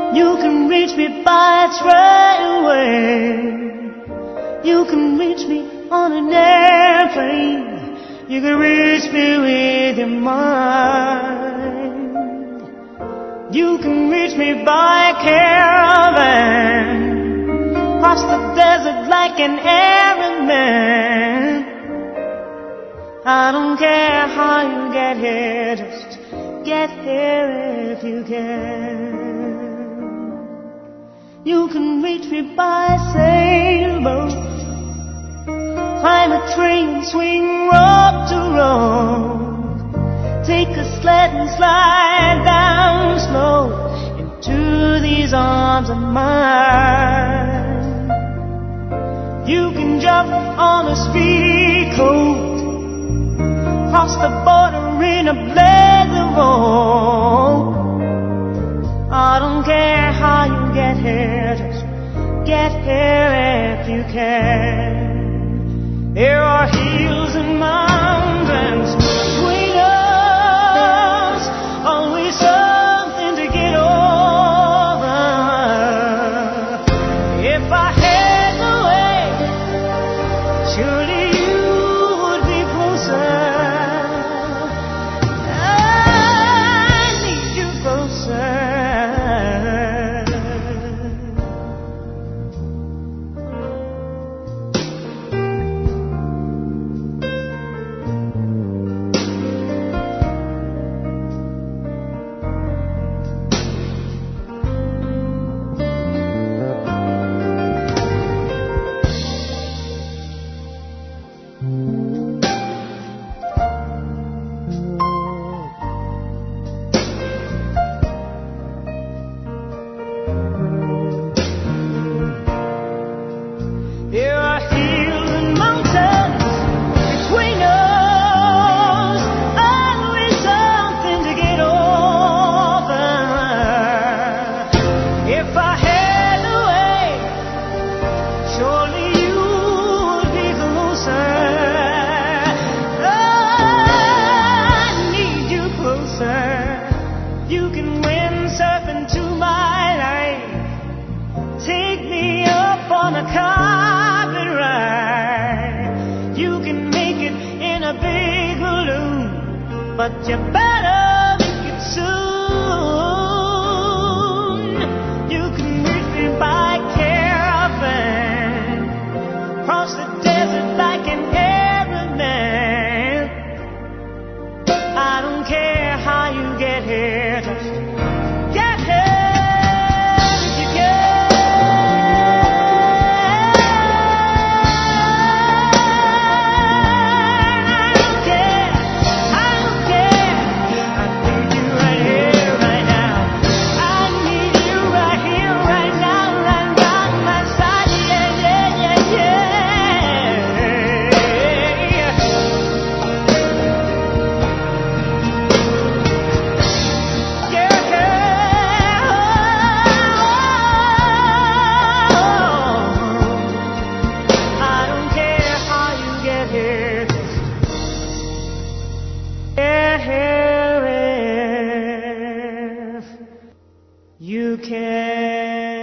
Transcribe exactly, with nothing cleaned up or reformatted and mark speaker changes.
Speaker 1: You can reach me by trailway. You can reach me on an airplane. You can reach me with your mind. You can reach me by caravan, cross the desert like an errand man. I don't care how you get here, just get here if you can. You can reach me by sailboat, climb a train, swing rope to rope, take a sled and slide down slow into these arms of mine. You can jump on a speed coat, cross the border in a blaze of hope. I don't care how you get here, just get here if you can. There are hills and mountains between us, always something to get over. If I had the way, surely you would be closer. I need you closer. There are hills and mountains between us, always something to get over. If I had the way, surely you would be closer. I need you closer. You can windsurf into my life, take me up on a car. You can make it in a big balloon, but you better make it soon. You can reach me by caravan, cross the desert like an errand man. I don't care how you get here, just get here. You can.